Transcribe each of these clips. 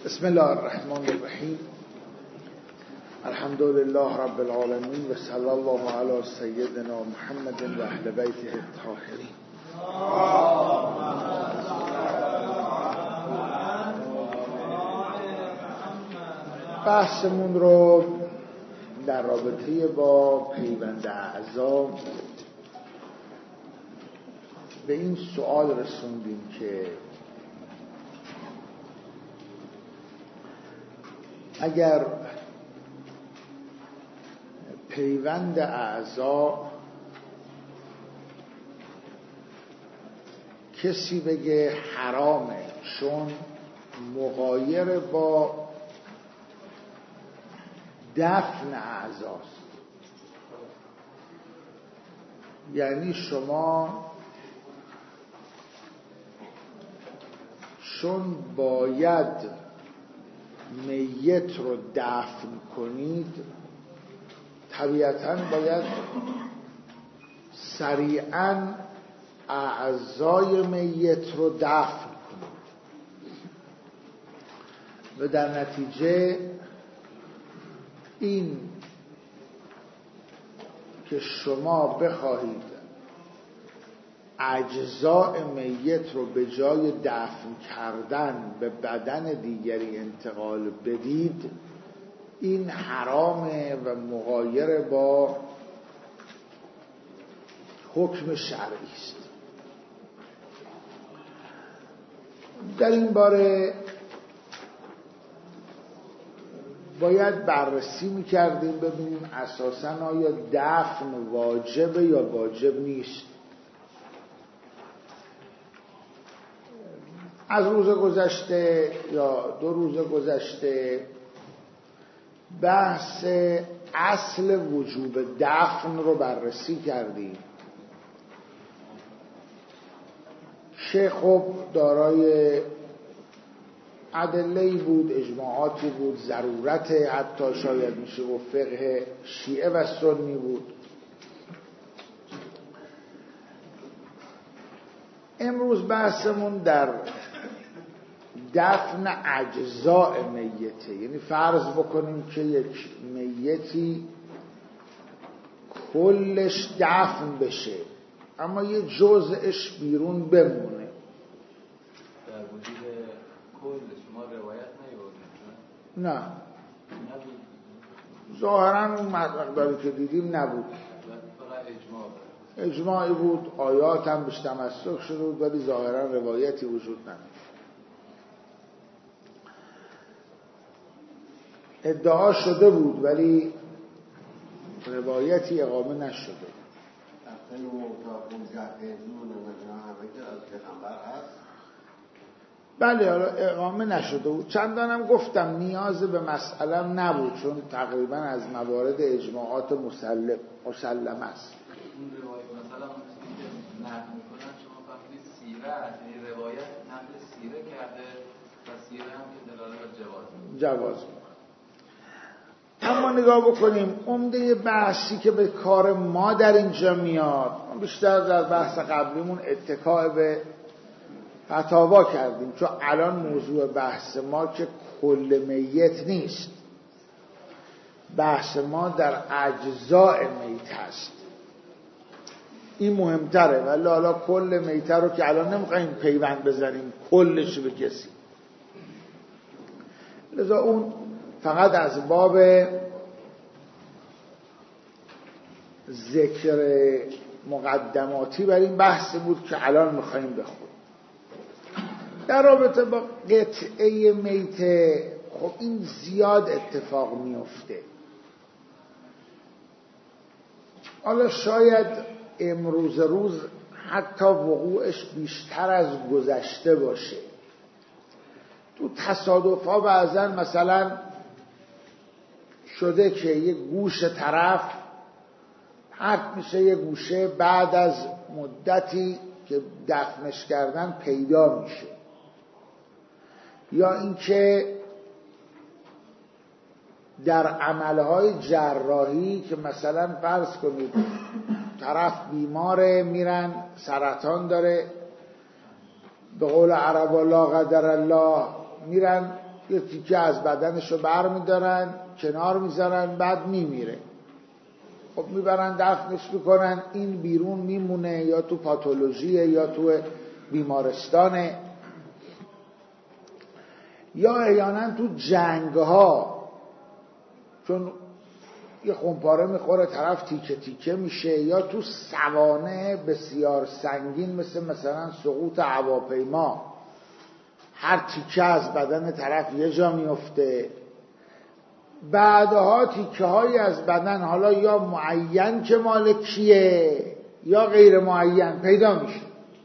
بسم الله الرحمن الرحیم. الحمد لله رب العالمین و صلی الله علی سیدنا محمد و اهل بیته الطاهرین. بحثمون رو در رابطه با پیوند اعضا به این سوال رسوندیم که اگر پیوند اعضا کسی بگه حرامه چون مغایر با دفن اعضاست، یعنی شما چون باید میت رو دفن کنید طبیعتاً باید سریعاً اعضای میت رو دفن کنید و در نتیجه این که شما بخواهید اجزاء میت رو به جای دفن کردن به بدن دیگری انتقال بدید، این حرامه و مغایر با حکم شرعی است. در این باره باید بررسی میکردیم ببینیم اساساً آیا دفن واجبه یا واجب نیست. از روز گذشته یا 2 روز گذشته بحث اصل وجوب دفن رو بررسی کردیم که خب دارای ادله‌ای بود، اجماعاتی بود، ضرورت، حتی شاید میشه و فقه شیعه و سنی بود. امروز بحثمون در دفن اجزاء میته، یعنی فرض بکنیم که یک میتی کلش دفن بشه اما یه جزءش بیرون بمونه. در وجود کل شما روایت نیاوردید؟ نه، ظاهرا اون مقداری که دیدیم نبود، اجماعی بود، آیات هم بهش تمسک شده بود ولی ظاهرا روایتی وجود نداشت. ادعا شده بود ولی روایتی اقامه نشده. بله، حالا اقامه نشده بود. چندانم گفتم نیاز به مسئله نبود چون تقریبا از موارد اجماعات مسلم است. اون روایت مثلا نقل میکنن شما فرضید سیره، یعنی روایت نقل سیره کرده و سیره هم که دلاله بر جواز میکنه. اما نگاه بکنیم عمده بحثی که به کار ما در اینجا میاد، بیشتر در بحث قبلیمون اتکا به فتاوا کردیم چون الان موضوع بحث ما که کل میت نیست، بحث ما در اجزاء میت هست. این مهمتره، ولی حالا کل میت رو که الان نمیخوایم پیوند بزنیم کلش به کسی، لذا اون فقط از باب ذکر مقدماتی بر این بحث بود که الان میخوایم بخونیم. در رابطه با قطعه میته خب این زیاد اتفاق میفته. حالا شاید امروز روز حتی وقوعش بیشتر از گذشته باشه. تو تصادفا بعضا مثلا شده که یه گوش طرف حق میشه، یه گوشه بعد از مدتی که دفنش کردن پیدا میشه، یا اینکه در عملهای جراحی که مثلا فرض کنید طرف بیماره، میرن سرطان داره، به قول عربا لا قدر الله، میرن یه تیکه از بدنشو بر میدارن کنار میذارن بعد میمیره. خب میبرن دفنش میکنن، این بیرون میمونه یا تو پاتولوژیه یا تو بیمارستانه، یا احیانا تو جنگ ها چون یه خمپاره میخوره طرف تیکه تیکه میشه، یا تو سوانح بسیار سنگین مثلا سقوط هواپیما هر تیکه از بدن طرف یه جا میفته، بعدها تیکه هایی از بدن حالا یا معین که مال کیه یا غیر معین پیدا میشه.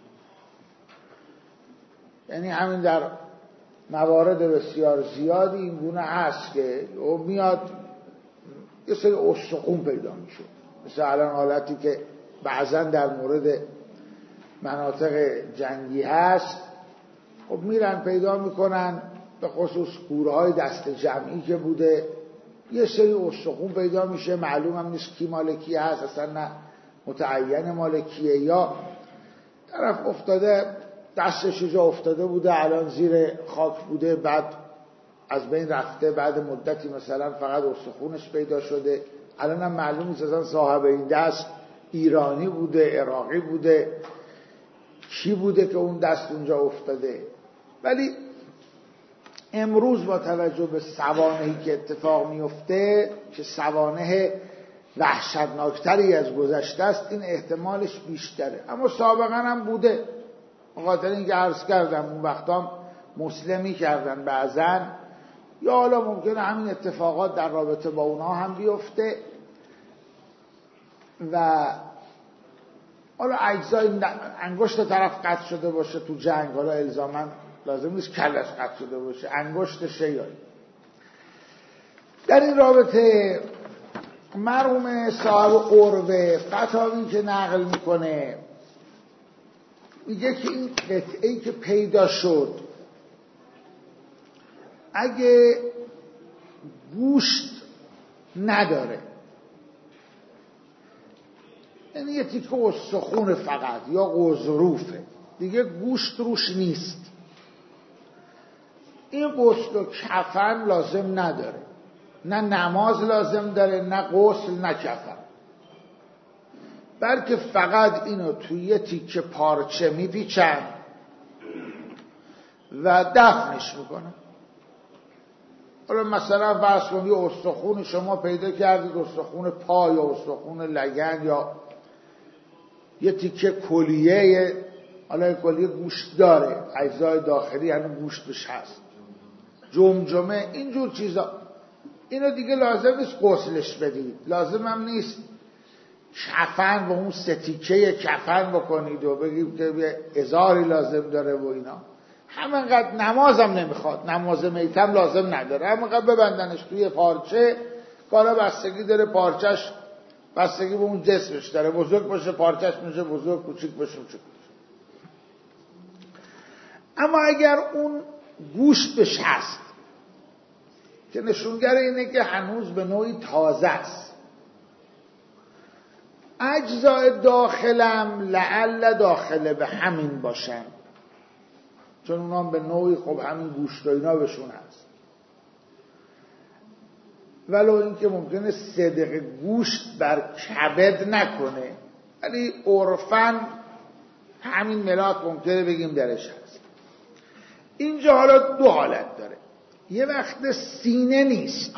یعنی همین در موارد بسیار زیادی این گونه هست که او میاد یه سری استخون پیدا میشه، مثل الان حالتی که بعضا در مورد مناطق جنگی هست، خب میرن پیدا میکنن به خصوص گورهای دست جمعی که بوده یه سری استخون پیدا میشه، معلوم هم نیست کی مال کی هست، اصلا نه متعین مال کیه، یا طرف افتاده دستش جا افتاده بوده الان زیر خاک بوده بعد از بین رفته، بعد مدتی مثلا فقط استخونش پیدا شده، الان هم معلوم نیست اصلا صاحب این دست ایرانی بوده عراقی بوده کی بوده که اون دست اونجا افتاده. ولی امروز با توجه به سوانحی که اتفاق میفته که سوانح وحشتناکتری از گذشته است، این احتمالش بیشتره، اما سابقا هم بوده. بخاطر اینکه عرض کردم اون وقتا مسلمی کردن بعضن، یا حالا ممکنه همین اتفاقات در رابطه با اونا هم بیفته و حالا اجزای انگشت طرف قطع شده باشه تو جنگ، حالا الزاما لازم نیست کلش قطع شده باشه، انگشت شیاری. در این رابطه مرحوم صاحب قربه فتاوی که نقل میکنه میگه که این قطعه‌ای که پیدا شد اگه گوشت نداره، یعنی یه تیکه استخون فقط یا غضروفه دیگه گوشت روش نیست، این غسل و کفن لازم نداره، نه نماز لازم داره نه غسل نه کفن، بلکه فقط اینو توی یه تیکه پارچه میپیچن و دفنش میکنن. حالا مثلا فرض کنید یه استخون شما پیدا کردید، استخون پا یا استخون لگن یا یه تیکه کلیه، حالا کلیه گوشت داره، اجزای داخلی یعنی گوشتش هست، جمجمه، اینجور چیزا، اینو دیگه لازم نیست غسلش بدید، لازم هم نیست کفن و اون ستیکه کفن بکنید و بگید که ازاری لازم داره و اینا. همینقدر نماز هم نمیخواد، نماز میتم لازم نداره، همینقدر ببندنش توی پارچه، کالا بستگی داره پارچش، بستگی به اون جسمش داره، بزرگ باشه پارچش میشه بزرگ، کوچیک باشه کوچیک. اما اگر اون گوشتش هست که نشونگر اینه که هنوز به نوعی تازه است، اجزای داخلم لعل داخله به همین باشن، چون اونا به نوعی خب همین گوشت و اینا بهشون هست، ولو اینکه ممکنه صدق گوشت بر کبد نکنه، ولی عرفاً همین ملاک ممکنه بگیم درش هست. اینجا حالا دو حالت داره، یه وقت سینه نیست،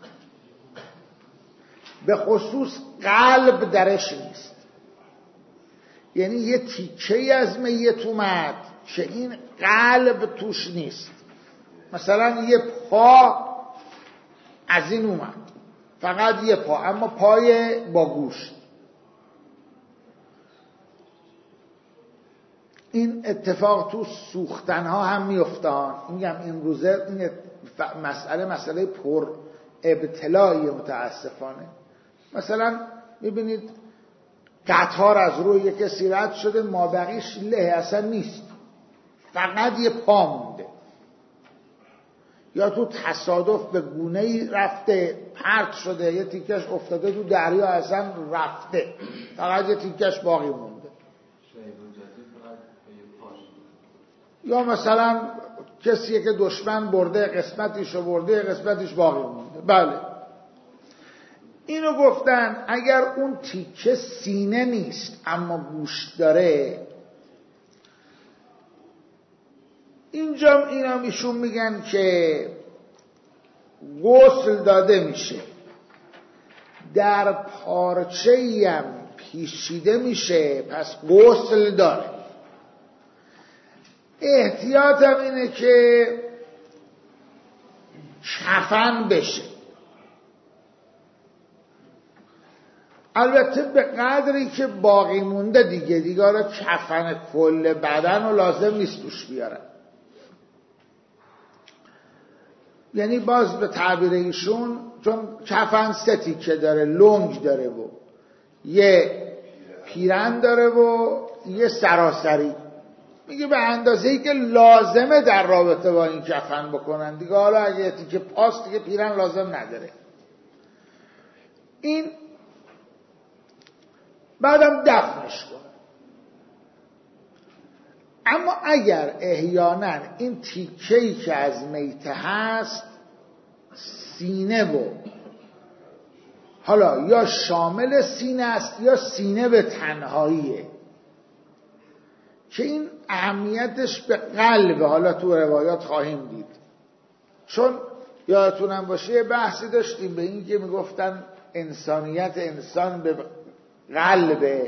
به خصوص قلب درش نیست، یعنی یه تیکه از میت اومد که این قلب توش نیست، مثلا یه پا از این اومد، فقط یه پا، اما پای با گوشت. این اتفاق تو سوختن ها هم میفته. میگم این روزه این مسئله پر ابتلایی متاسفانه. مثلا میبینید قطار از روی یک کسی رد شده، مابقیش له اصلا نیست، فقط یه پا مونده، یا تو تصادف به گونه‌ای رفته پرت شده، یه تیکش افتاده تو دریا اصلا رفته، فقط یه تیکش باقی مونده. یا مثلا کسیه که دشمن برده قسمتیش رو برده، قسمتیش باقی مونده. بله اینو گفتن اگر اون تیکه سینه نیست اما گوشت داره، اینجا اینا میشون میگن که غسل داده میشه، در پارچه‌ای هم پیچیده میشه، پس غسل داره. احتیاطم اینه که کفن بشه، البته به قدری که باقی مونده دیگه حالا کفن کل بدن رو لازم نیست توش بیارن. یعنی باز به تعبیر ایشون، چون کفن 3 تیکه داره، لنگ داره و یه پیرن داره و یه سراسری، میگه به اندازه‌ای که لازمه در رابطه با این کفن بکنن دیگه. حالا اگه تیکه پاست دیگه پیرن لازم نداره. این بعدم دفنش کن. اما اگر احیانا این تیکه‌ای که از میته هست سینه و حالا یا شامل سینه است یا سینه به تنهاییه، که این اهمیتش به قلب، حالا تو روایات خواهیم دید. چون یادتونم باشه یه بحثی داشتیم به این که میگفتن انسانیت انسان به قلبه،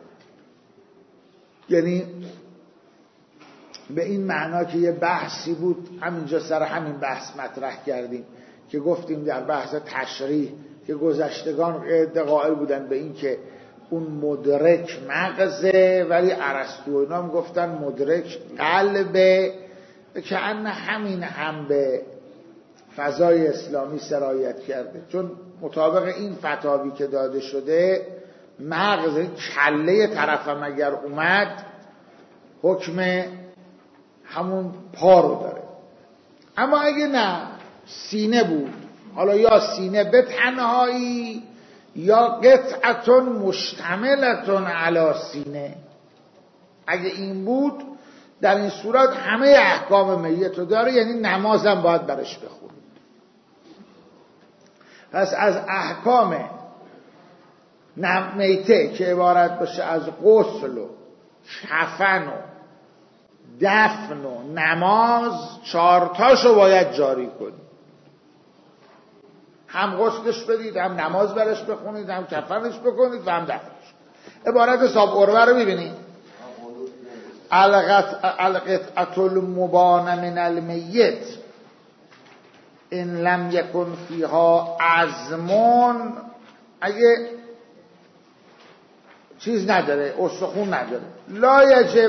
یعنی به این معنا که یه بحثی بود، همینجا سر همین بحث مطرح کردیم که گفتیم در بحث تشریح که گذشتگان قائل بودن به این که اون مدرک مغزه، ولی ارسطو اینا هم گفتن مدرک قلبه، که ان همین هم به فضای اسلامی سرایت کرده. چون مطابق این فتاوی که داده شده مغز، کله طرفم اگر اومد حکم همون پا رو داره. اما اگه نه سینه بود، حالا یا سینه به تنهایی یا قطعتون مشتملتون علی سینه، اگه این بود در این صورت همه احکام میت رو داره، یعنی نمازم باید برش بخونید. پس از احکام میته که عبارت باشه از غسل و کفن و دفن و نماز، 4 تاشو باید جاری کنید. هم غسلش بدید، هم نماز برش بخونید، هم کفنش بکنید و هم دفنش. عبارت حساب عروه رو ببینید. القطعة المبان من المیت ان لم یکن فیها عظمون، اگه چیز نداره، استخون نداره، لا یجب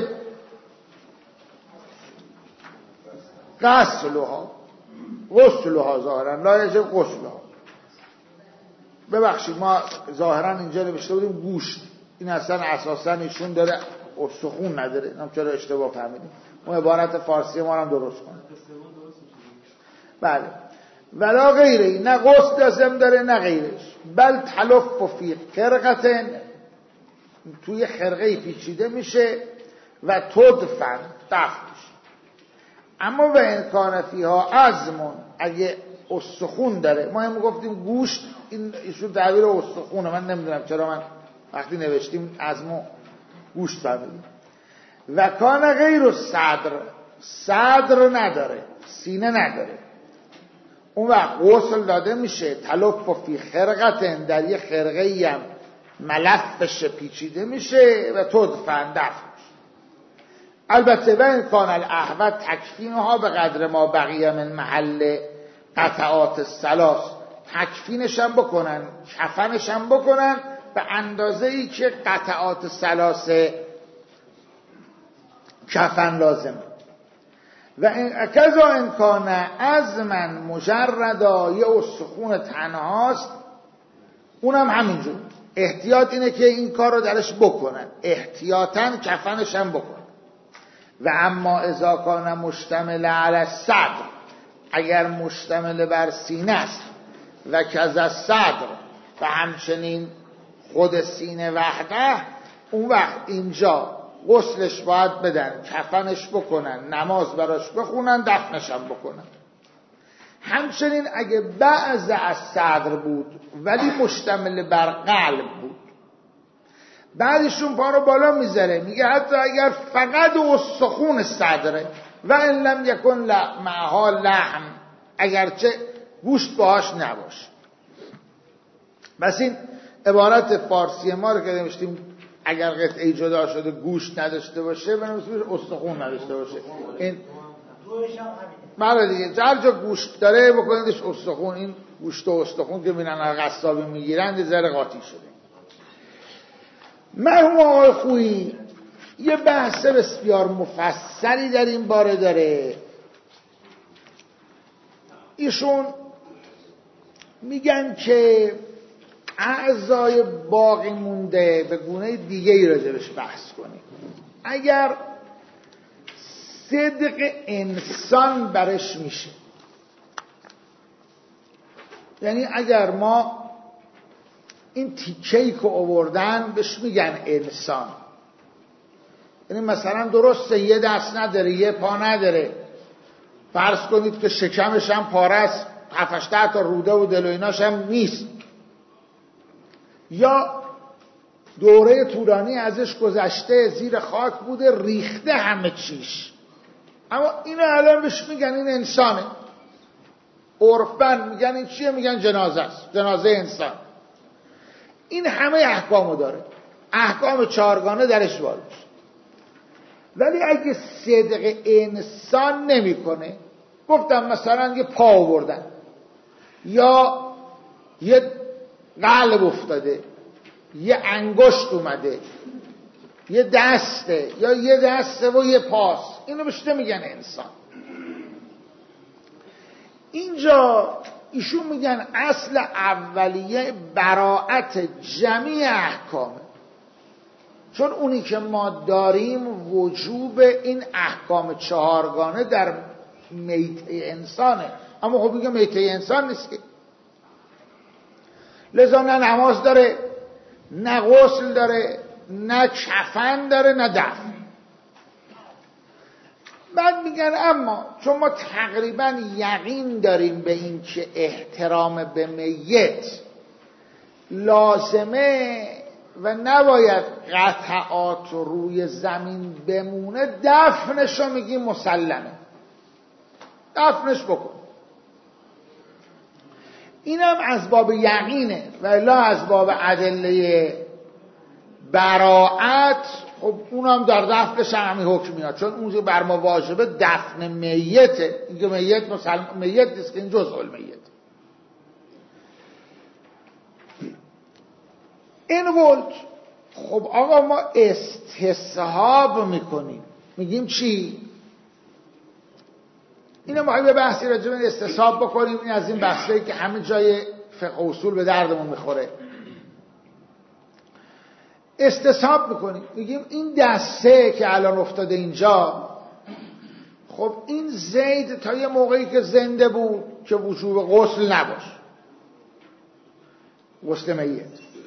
غسلها ظاهرا، لا یجب غسلها. ببخشید ما ظاهرا اینجا نوشته بودیم گوشت، این اصلا اساسا ایشون داره استخون نداره، نم چرا اشتباه فهمیدیم. اون عبارت فارسی ما هم درست کنه. بله. ولا غیره، نه غسل لازم داره نه غیرش. بل تلف فی خرقتن، توی خرقه پیچیده میشه و تدفن، دفن میشه. اما و امکان فیها عظمون، اگه استخون داره، ما هم گفتیم گوشت، این ایشون تعبیر استخونه، من نمیدونم چرا من وقتی نوشتیم عظم و گوشت فهمیدیم. و کان غیر صدر نداره، سینه نداره، اون وقت غسل داده میشه. تلف فی خرقتن، در یه خرقه‌ای هم ملفش پیچیده میشه و تدفن، دفن میشه. البته و امکان الاحوط تکفینها به قدر ما بقیه من محل قطعات الثلاث، تکفینش هم بکنن، کفنش هم بکنن به اندازه‌ای که قطعات ثلاث کفن لازمه. و کذا امکان عظما مجردا، یه استخون تنهاست، اونم همینجور. احتیاط اینه که این کار رو درش بکنن، احتیاطاً کفنش هم بکنن. و اما اذا کان مشتمل علی الصدر، اگر مشتمل بر سینه است و کذا الصدر، و همچنین خود سینه وحده، اون وقت اینجا غسلش باید بدن، کفنش بکنن، نماز براش بخونن، دفنش هم بکنن. همچنین اگه بعض از صدر بود ولی مشتمل بر قلب بود، بعدشون پا رو بالا میذاره، میگه حتی اگر فقط استخون صدره و ان لم یکن معها لحم، اگرچه گوشت باهاش نباشه. بس این عبارت فارسی ما رو که نوشتیم اگر قطعه جدا شده گوشت نداشته باشه بنویسیم استخون نداشته باشه. این بله دیگه، هر جا گوشت داره بکنیدش استخون. این گوشت و استخون که میرن قصابی میگیرن یه ذره قاطی شده. مرحوم آقای خویی یه بحث بسیار مفصلی در این باره داره. ایشون میگن که اعضای باقی مونده به گونه دیگه ای راجبش بحث کنیم. اگر صدق انسان برش میشه، یعنی اگر ما این تیکه‌ای که آوردن بهش میگن انسان، یعنی مثلا درسته یه دست نداره، یه پا نداره، فرض کنید که شکمش هم پاره است، 7-8 تا روده و دل و ایناش هم نیست، یا دوره طولانی ازش گذشته، زیر خاک بوده، ریخته همه چیش، اما این الان بهش میگن این انسانه. عرفاً میگن این چیه؟ میگن جنازه است، جنازه انسان. این همه احکامو داره، احکام 4گانه درش وارد میشه. ولی اگه صدق انسان نمیکنه، گفتم مثلا یه پا آوردن یا یه قلب افتاده، یه انگشت اومده، یه دسته یا یه دسته و یه پاس، اینو بهش نمیگن انسان. اینجا ایشون میگن اصل اولیه براءت جمیع احکامه، چون اونی که ما داریم وجوب این احکام 4گانه در میته انسانه، اما خب میگه میته انسان نیست که، لذا نه نماز داره، نه غسل داره، نه کفن داره، نه دفن. بعد میگن اما چون ما تقریبا یقین داریم به این که احترام به میت لازمه و نباید قطعات روی زمین بمونه، دفنشو میگیم مسلمه، دفنش بکن. اینم از باب یقینه و الا از باب ادله براءت، خب اونم در دفنش همین حکم میاد، چون اون بر ما واجبه دفن میته. اینکه میت میت نیست که این جزء المیت. این ولد خب آقا ما استصحاب میکنیم، میگیم چی؟ اینو ما یه بحثی راجع به استصحاب بکنیم. این از این بحثایی که همه جای فقه اصول به دردمون میخوره. استصحاب میکنیم، میگیم این دسته که الان افتاده اینجا، خب این زید تا یه موقعی که زنده بود که وجوب غسل نباش، غسل میت،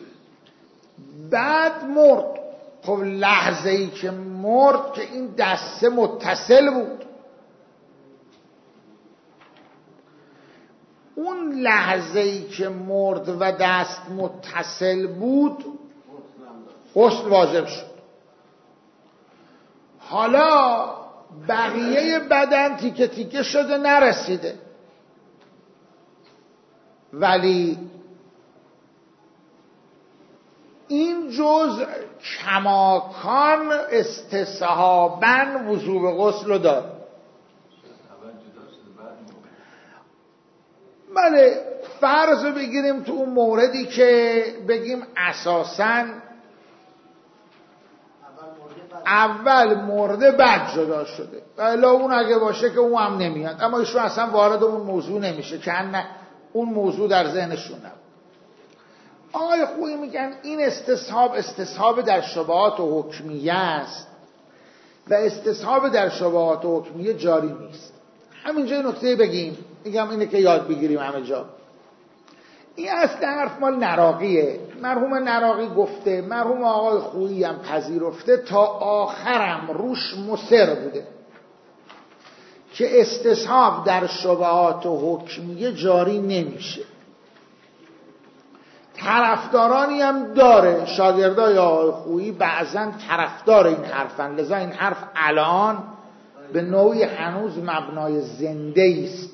بعد مرد. خب لحظه‌ای که مرد که این دسته متصل بود، اون لحظه‌ای که مرد و دست متصل بود غسل واجب شد. حالا بقیه بدن تیکه تیکه شده نرسیده، ولی این جزء کماکان استصحاباً وجوب غسل رو داره. بله فرض رو بگیریم تو اون موردی که بگیم اساساً اول مرده بعد جدا شده، ولی اون اگه باشه که اون هم نمیاد، اما ایشون اصلا وارد اون موضوع نمیشه که اون موضوع در ذهنشون نبود. آقای خویی میگن این استصحاب در شبهات و حکمیه است و استصحاب در شبهات و حکمیه جاری نیست. همینجا نکته بگیم، میگم اینه که یاد بگیریم همه جا. این اصل حرف مال نراقیه. مرحوم نراقی گفته، مرحوم آقای خویی هم پذیرفته، تا آخرم روش مصر بوده که استصحاب در شبهات و حکمیه جاری نمیشه. طرفدارانی هم داره، شاگردای آقای خویی بعضن طرفدار این حرفن، لذا این حرف الان به نوعی هنوز مبنای زنده است.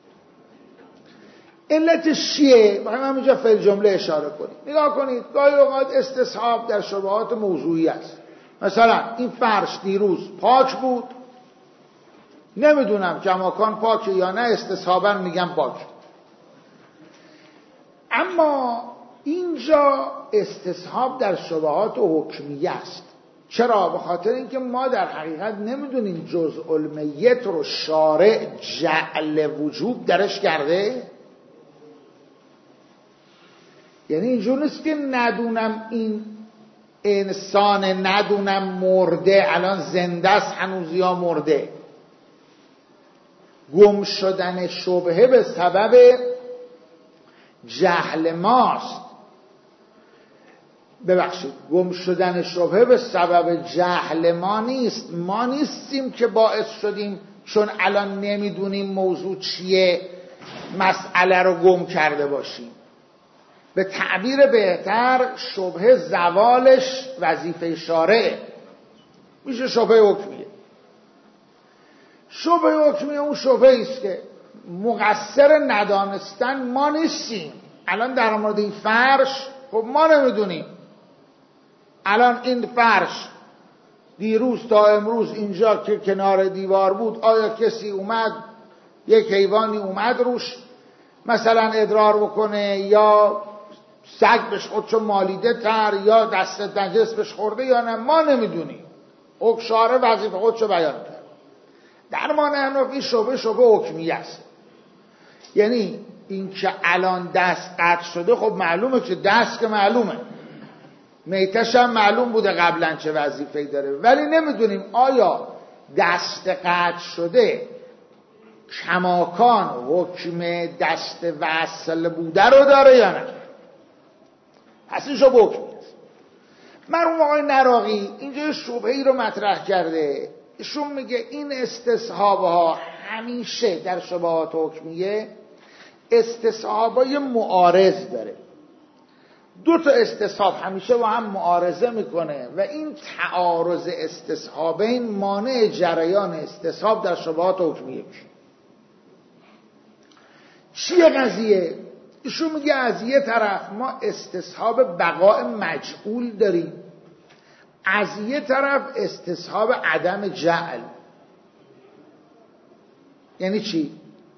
علتش چیه؟ بخوایم همینجا فعل جمله اشاره کنیم. نگاه کنید، گاهی اوقات استصحاب در شبهات موضوعی است. مثلا این فرش دیروز پاک بود، نمیدونم کماکان پاکه یا نه، استصحاباً میگم پاک. اما اینجا استصحاب در شبهات حکمیه است. چرا؟ به خاطر اینکه ما در حقیقت نمیدونیم جزء المیت رو شارع جعل وجوب درش کرده. یعنی اینجور نیست که ندونم این انسان، ندونم مرده، الان زنده است هنوز یا مرده. گم شدن شبهه به سبب جهل ماست. ببخشید، گم شدن شبهه به سبب جهل ما نیست. ما نیستیم که باعث شدیم چون الان نمیدونیم موضوع چیه مسئله رو گم کرده باشیم. به تعبیر بهتر شبهه زوالش وظیفه شارعه، میشه شبهه حکمیه. شبهه حکمیه اون شبهه است که مقصر ندانستن ما نیستیم. الان در مورد این فرش، خب ما نمیدونیم الان این فرش دیروز تا امروز اینجا که کنار دیوار بود آیا کسی اومد، یک حیوانی اومد روش مثلا ادرار بکنه، یا سگ بهش خودشو مالیده تر، یا دست نجس بهش خورده یا نه، ما نمیدونیم. شارع وظیفه خودشو بیان کرد. در ما نحنفی شبه حکمیه است. یعنی این که الان دست قطع شده، خب معلومه که دست که معلومه، میتش هم معلوم بوده قبلا چه وظیفه‌ای داره، ولی نمیدونیم آیا دست قطع شده کماکان حکم دست وصل بوده رو داره یا نه. پس این شبه حکمیه است. مرحوم آقای نراقی اینجا شبهه‌ای رو مطرح کرده. ایشون میگه این استصحابها همیشه در شبهات حکمیه استصحابای معارض داره. دو تا استصحاب همیشه با هم معارضه میکنه و این تعارض استصحابین مانع جریان استصحاب در شبهات حکمیه میشه. چیه قضیه؟ ایشون میگه از یه طرف ما استصحاب بقاء مجعول داریم، از یه طرف استصحاب عدم جعل. یعنی چی؟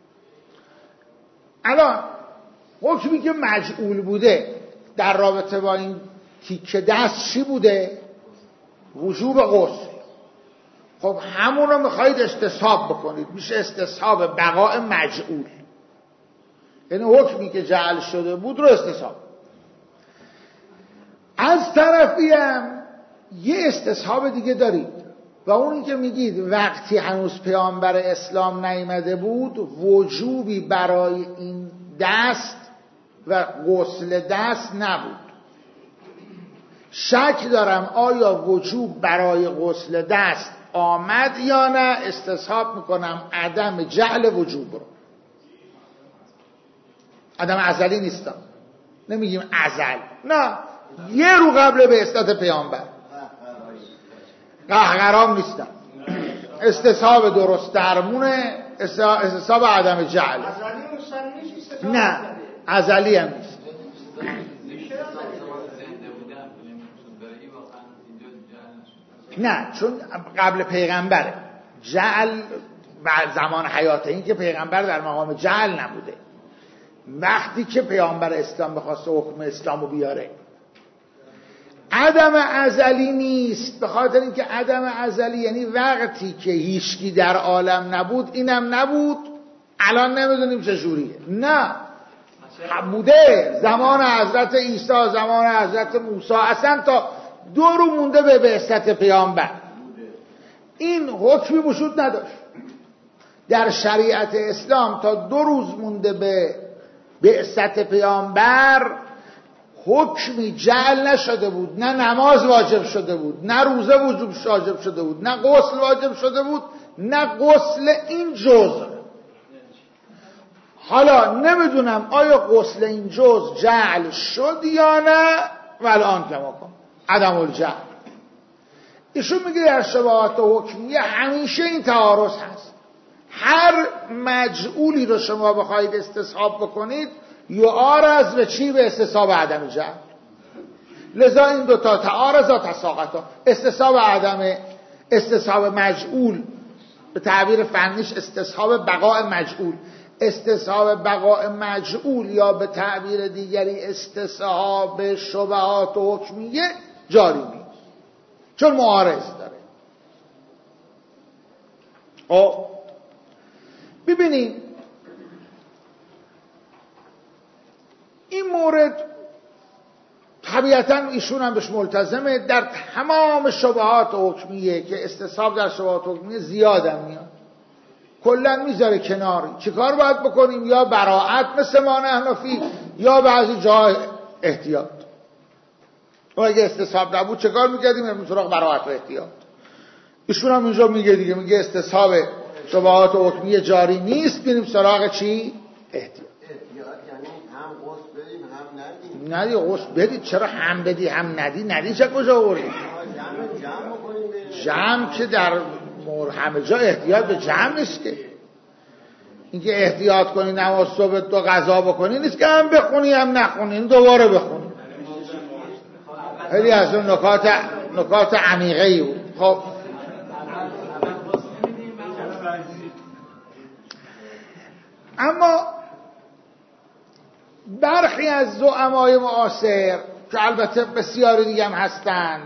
الان حکمی که مجعول بوده در رابطه با این تیکه دست چی بوده؟ وجوب غسل. خب همون رو میخواید استصحاب بکنید، میشه استصحاب بقاء مجعول. یعنی حکمی که جعل شده بود رو استصحاب. از طرفی هم یه استصحاب دیگه دارید و اونی که میگید وقتی هنوز پیامبر اسلام نیامده بود وجوبی برای این دست و غسل دست نبود. شک دارم آیا وجوب برای غسل دست آمد یا نه. استصحاب میکنم عدم جعل وجوب رو. عدم ازلی نیستم، نمیگیم ازل، نه، یه رو قبل به بعثت پیامبر. قهقرام نیستم. استصحاب درست درمونه، استصحاب عدم جعل. نه ازلی هم نیست. نه، چون قبل پیغمبره. جعل بعد زمان حیاته، این که پیغمبر در مقام جعل نبوده. وقتی که پیامبر اسلام بخواست حکم اسلامو بیاره. عدم ازلی نیست، به خاطر اینکه عدم ازلی یعنی وقتی که هیچکی در عالم نبود اینم نبود، الان نمیدونیم چه جوریه. نه، بوده زمان حضرت عیسی، زمان حضرت موسی، اصلا تا 2 رو مونده به بعثت پیامبر این حکمی وجود نداشت. در شریعت اسلام تا 2 روز مونده به بعثت پیامبر حکمی جعل نشده بود، نه نماز واجب شده بود، نه روزه واجب شده بود، نه غسل واجب شده بود، نه غسل این جزء. حالا نمیدونم آیا غسل این جزء جعل شد یا نه، والآن کما کن عدم الجعل. ایشون میگه در شبهات حکمیه همیشه این تعارض هست. هر مجعولی رو شما بخواید استصحاب بکنید یعارض به چی؟ به استصحاب عدم جعل. لذا این دوتا تعارضا تساقطا. استصحاب مجعول به تعبیر فنیش استصحاب بقاء مجعول، استصحاب بقاء مجعول یا به تعبیر دیگری استصحاب شبهات حکمیه جاری نیست، چون معارض داره. ببینید این مورد طبیعتاً ایشون هم بهش ملتزمه. در تمام شبهات حکمیه که استصحاب در شبهات حکمیه زیادم میاد، کلن میذاره کنار. چیکار باید بکنیم؟ یا براءت مثل ما حنفی، یا بعضی جای احتیاط. و اگه استصحاب نبود چیکار میکردیم؟ میریم سراغ براءت و احتیاط. ایشون هم اینجا میگه دیگه، میگه استصحاب شبهات حکمیه جاری نیست، بریم سراغ چی؟ احتیاط. ندی غسل بدید. چرا هم بدی هم ندی چه کجا آوردی؟ جمع که در همه جا احتیاط به جمع نیست که. اینکه احتیاط کنی نماز صبح تو قضا بکنی نیست که هم بخونی هم نخونی، دوباره بخونی. خیلی از اون نکات عمیقه ای بود. خب اما برخی از زعمای معاصر که البته بسیاری دیگه هم هستند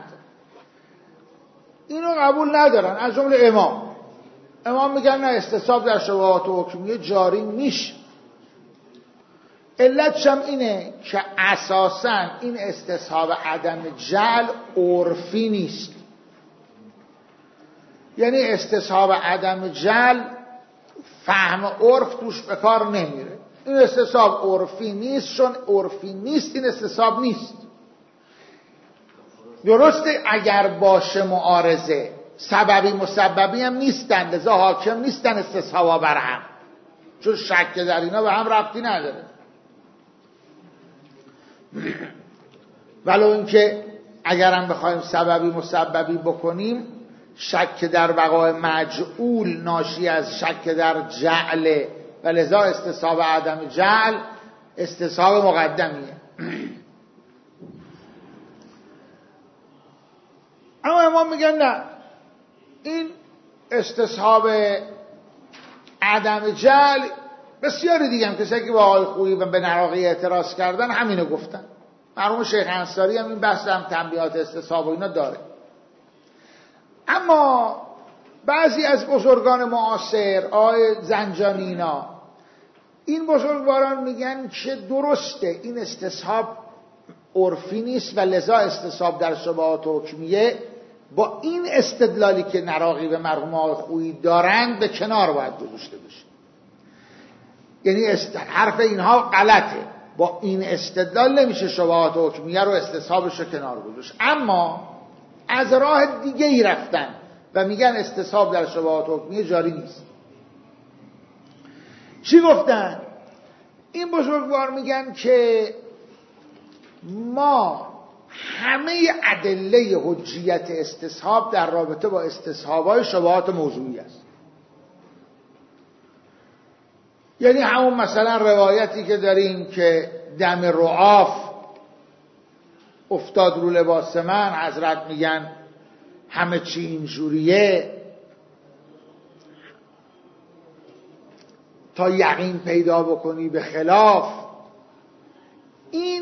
اینو قبول ندارن، از جمله امام میگن نه، استصحاب در شبهات حکمیه جاری میشه. علتش هم اینه که اساساً این استصحاب عدم جعل عرفی نیست. یعنی استصحاب عدم جعل فهم عرف توش به کار نمیره. این استصحاب عرفی نیست، چون عرفی نیست این استصحاب نیست. درسته اگر باشه معارضه، سببی مسببی هم نیستن، لذا حاکم نیستن استصحابا بر هم، چون شک در اینا به هم ربطی نداره. ولو اینکه اگرم بخوایم سببی مسببی بکنیم، شک در بقای مجعول ناشی از شک در جعل و لذا استصحاب عدم جعل استصحاب مقدمیه. اما امام میگن نه، این استصحاب عدم جعل بسیاری دیگه هم کسی که با آقای خویی و به نراقی اعتراض کردن همینو گفتن. مرحوم شیخ انصاری هم این بحث هم تنبیهات استصحاب و اینا داره. اما بعضی از بزرگان معاصر، آقای زنجانینا، این بزرگواران میگن که درسته این استصحاب عرفی نیست و لذا استصحاب در شبهات حکمیه با این استدلالی که نراقی و مرحوم آقای خویی دارند به کنار باید گذاشته بشه. یعنی حرف اینها غلطه، با این استدلال نمیشه شبهات حکمیه رو استصحابش رو کنار گذاشت. اما از راه دیگه ای رفتن و میگن استصحاب در شبهات حکمیه جاری نیست. چی گفتن؟ این بزرگوار میگن که ما همه ادله حجیت استصحاب در رابطه با استصحابای شبهات موضوعی است. یعنی همون مثلا روایتی که داریم که دم رعاف افتاد رو لباس من، حضرت میگن همه چی اینجوریه تا یقین پیدا بکنی به خلاف. این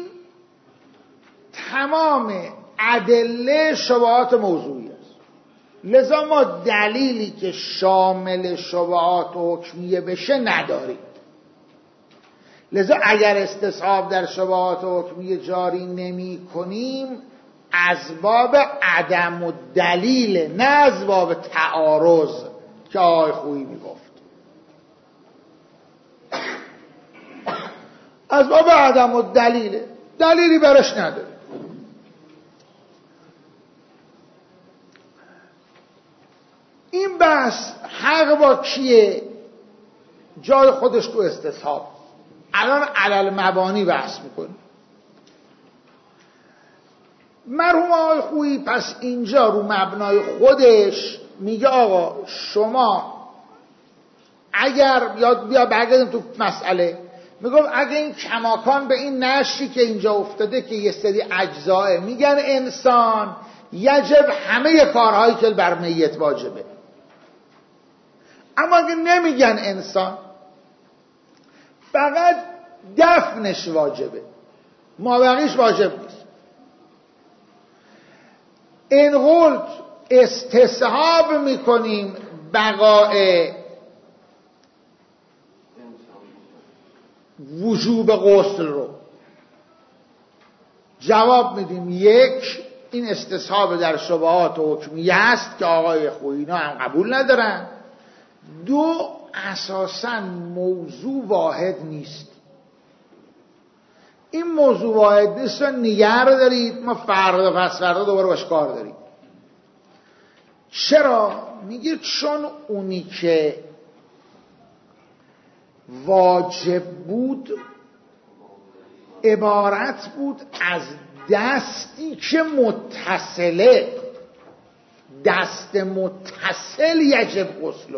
تمام ادله شبهات موضوعی است. لذا ما دلیلی که شامل شبهات حکمیه بشه نداریم. لذا اگر استصحاب در شبهات حکمیه جاری نمی کنیم از باب عدم و دلیل، نه از باب تعارض که آقای خویی می گفت. از باب عدم الدلیله، دلیلی برش نداره. این بحث حق با کیه؟ جای خودش تو استصحاب. الان علل مبانی بحث میکنیم. مرحوم آقای خویی پس اینجا رو مبنای خودش میگه آقا شما اگر بیا برگردیم تو مسئله، میگم اگه این کماکان به این نشی که اینجا افتاده که یه سری اجزاه میگن انسان یجب همه کارهایی که بر میت واجبه، اما اگه نمیگن انسان فقط دفنش واجبه، مابقیش واجب نیست. این قلت استصحاب میکنیم بقای وجوب غسل رو، جواب میدیم یک، این استصحاب در شبهات و حکمیه است که آقای خویینا هم قبول ندارن. دو، اساساً موضوع واحد نیست. این موضوع واحد نیست و نگه رو دارید، ما فردا پس فردا دوباره باش کار داریم. چرا؟ میگه چون اونی که واجب بود عبارت بود از دستی که متصله، دست متصل یجب غسله،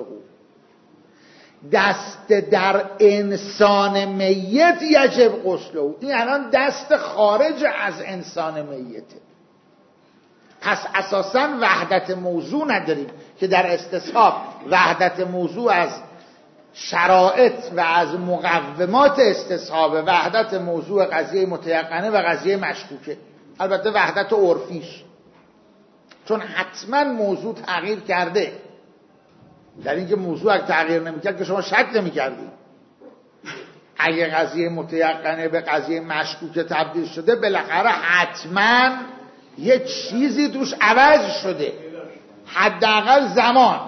دست در انسان میت یجب غسله. این الان دست خارج از انسان میته. پس اساساً وحدت موضوع نداریم که در استصحاب وحدت موضوع از شرایط و از مقومات استصحاب، وحدت موضوع قضیه متیقنه و قضیه مشکوکه، البته وحدت عرفیش، چون حتما موضوع تغییر کرده. در اینکه موضوع اگه تغییر نمیکرد که شما شک نمیکردید. اگه قضیه متیقنه به قضیه مشکوکه تبدیل شده بالاخره حتما یه چیزی توش عوض شده، حداقل زمان.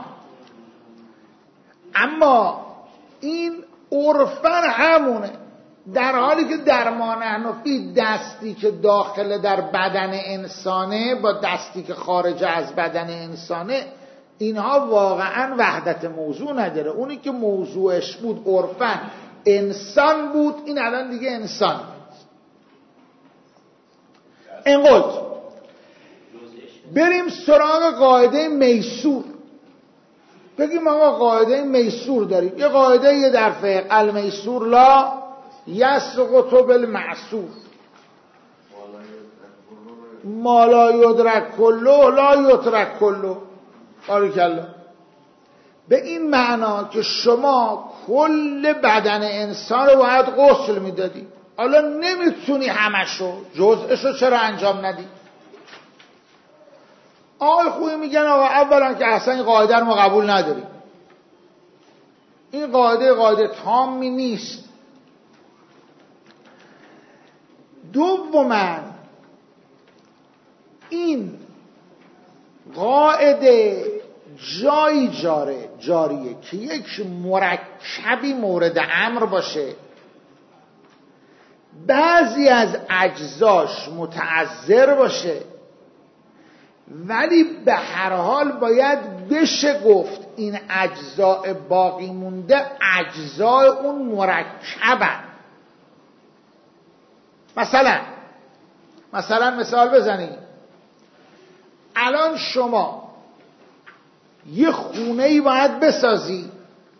اما این عرفاً همونه، در حالی که در ما نحنفی دستی که داخل در بدن انسانه با دستی که خارج از بدن انسانه اینها واقعاً وحدت موضوع نداره. اونی که موضوعش بود عرفاً انسان بود، این الان دیگه انسان بود. این قلت بریم سراغ قاعده میسور. بگیم آقا قاعده میسور داریم. یه قاعده یه در فقه المیسور لا یسقط بالمعسور، ما لا یدرک کله لا یترک کله. باریکالله. به این معنا که شما کل بدن انسان رو باید غسل میدادی، حالا نمیتونی همشو، جزءشو چرا انجام ندی؟ آقای خویی میگن آقا اولا که اصلا این قاعده رو ما قبول نداریم، این قاعده تامی نیست. دوما این قاعده جایی جاریه که یک مرکبی مورد امر باشه، بعضی از اجزاش متعذر باشه، ولی به هر حال باید بشه گفت این اجزاء باقی مونده اجزاء اون مرکبن. مثال بزنید. الان شما یه خونه‌ای باید بسازی،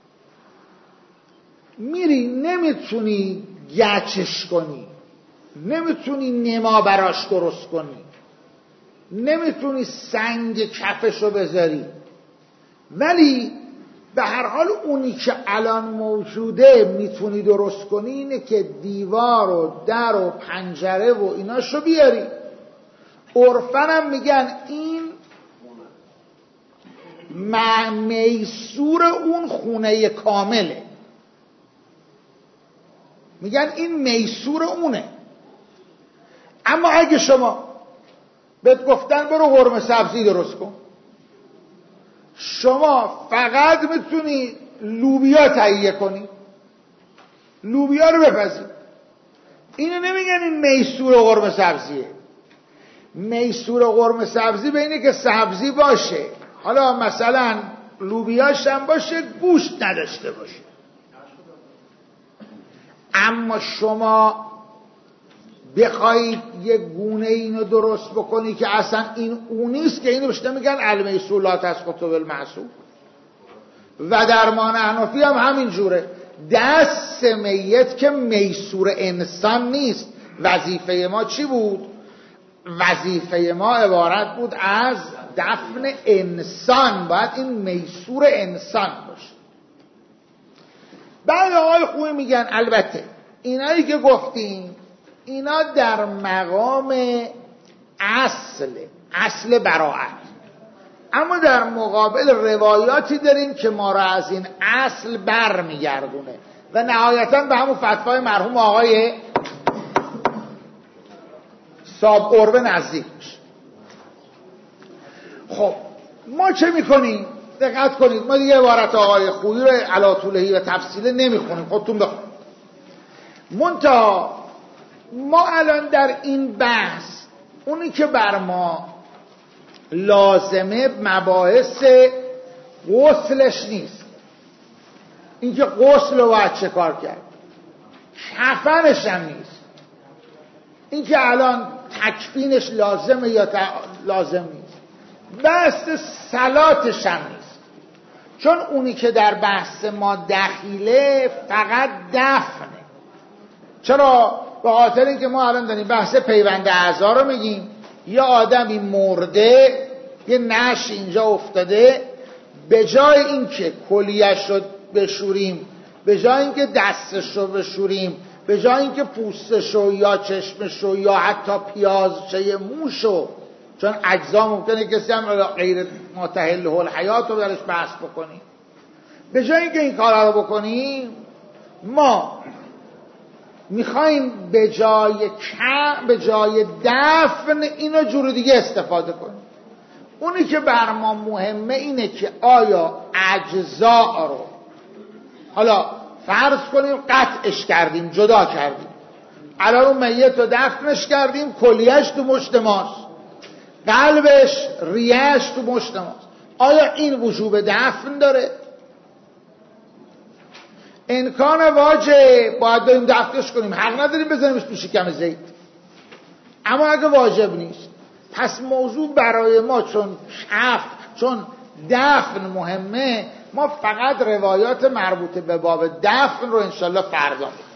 میری نمیتونی گچش کنی، نمیتونی نما براش درست کنی، نمیتونی سنگ کفشو بذاری، ولی به هر حال اونی که الان موجوده میتونی درست کنی اینه که دیوار و در و پنجره و ایناشو بیاری. عرفاً هم میگن این میسور اون خونه کامله، میگن این میسور اونه. اما اگه شما بهت گفتن برو قرمه سبزی درست کن، شما فقط میتونی لوبیا تهیه کنی، لوبیا رو بپزی، اینو نمیگن این میسور و قرمه سبزیه. میسور و قرمه سبزی به اینه که سبزی باشه، حالا مثلا لوبیاش هم باشه، گوشت نداشته باشه. اما شما بخواید یه گونه اینو درست بکنی که اصلا این اونیست، که اینو بشته میگن المیسور لا تسقط بالمعصور. و در ما حنفی هم همین جوره. دست میت که میسور انسان نیست. وظیفه ما چی بود؟ وظیفه ما عبارت بود از دفن انسان. باید این میسور انسان باشه. بعد آقای خوبی میگن البته اینایی که گفتیم اینا در مقام اصل براءت، اما در مقابل روایاتی داریم که ما را از این اصل بر میگردونه و نهایتاً به همون فتوای مرحوم آقای صاحب عروه نزدیک میشه. خب ما چه میکنیم؟ دقت کنید، ما دیگه عبارت آقای خویی رو علی طولهی و تفصیل نمیخونیم، خودتون بخونید. منتها ما الان در این بحث اونی که بر ما لازمه مباحث غسلش نیست، اینکه غسل رو باید چه کار کرد، کفنش هم نیست، اینکه الان تکفینش لازمه یا لازم نیست، بحث صلاتش هم نیست. چون اونی که در بحث ما دخیله فقط دفنه. چرا؟ به خاطر اینکه ما الان داریم بحث پیوند اعضا رو میگیم. یه آدمی مرده، یه نعش اینجا افتاده، به جای اینکه کلیه‌اش رو بشوریم، به جای اینکه دستش رو بشوریم، به جای اینکه پوستش رو یا چشمش رو یا حتی پیازچه موشو، چون اجزا ممکنه کسی هم غیر متحل الحیات رو درش بحث بکنیم، به جای اینکه این کارا رو بکنیم ما میخوایم به جای دفن اینو جور دیگه استفاده کنیم. اونی که بر ما مهمه اینه که آیا اجزا رو، حالا فرض کنیم قطعش کردیم، جدا کردیم، الان اون میت رو دفنش کردیم، کلیهش تو مشت ماست، قلبش ریهش تو مشت ماست، آیا این وجوب دفن داره؟ امکان واجب باید بریم دفنش کنیم، حق نداریم بزنیمش تو شکم زید. اما اگه واجب نیست، پس موضوع برای ما چون دفن مهمه، ما فقط روایات مربوط به باب دفن رو انشالله فردا